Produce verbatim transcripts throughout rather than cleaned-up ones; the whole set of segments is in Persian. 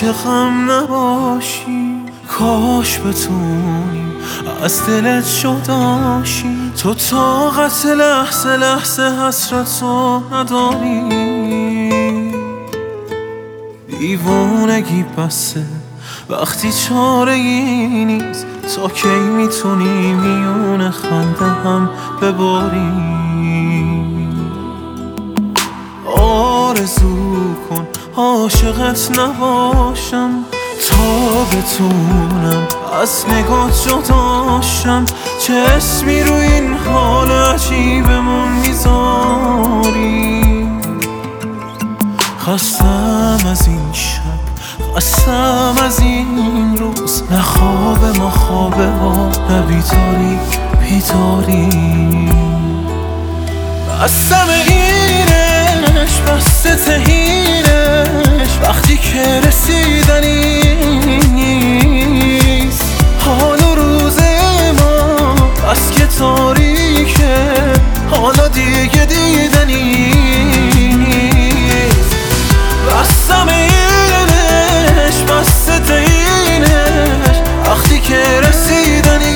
عاشقم نباشی، کاش بتونی از دلت جداشی. تو طاقت لحظه لحظه حسرتو نداری، دیوونگی بسه وقتی چاره ای نیست. تا کی میتونی میون خنده هم بباری؟ آرزو کن عاشقت نباشم، تا بتونم از نگات جداشم. چه اسمی رو این حال عجیبمون میذاری؟ خستم از این شب، خستم از این روز، نه خواب ما خوابه ها، نه بیتاری بیتاری. بستم اینش بسته تهینش، وقتی که رسیدنی نیست. حال و روز ما بس که تاریکه، حالا دیگه دیدنی نیست. بستم اینش بسته تهینش، وقتی که رسیدنی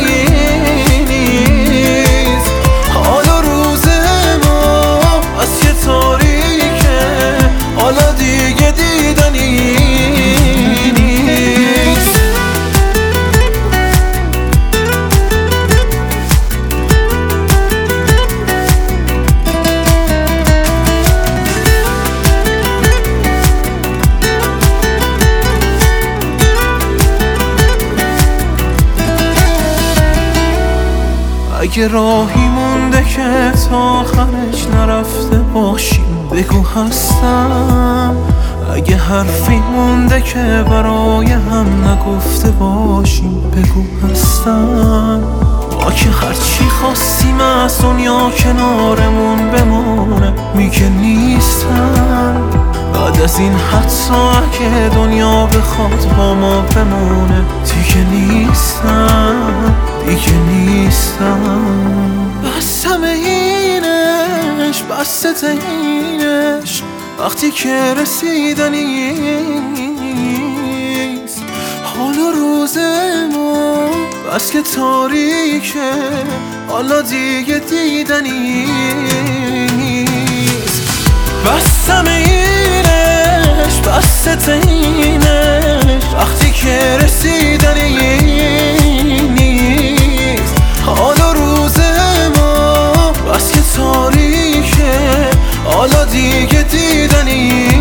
نیست. حال و روز ما بس که تاریکه، حالا دیگه دیدنی نیست. اگه راهی مونده که تا آخرش نرفته باشیم بگو هستم. اگه حرفی مونده که برای هم نگفته باشیم بگو هستم. ما که هرچی خواستیم از دنیا کنارمون بمونه میگه نیستم. بعد از این حتی اگه دنیا بخواد با ما بمونه دیگه نیستم، دیگه نیستم. بستم اینش بسته تهینش، وقتی که رسیدنی نیست. حال و روز ما بس که تاریکه، حالا دیگه دیدنی نیست. بستم اینش بسته تهینش، وقتی که رسیدنی نیست. حال و روز ما بس که تاریکه، حالا دیگه دیدنی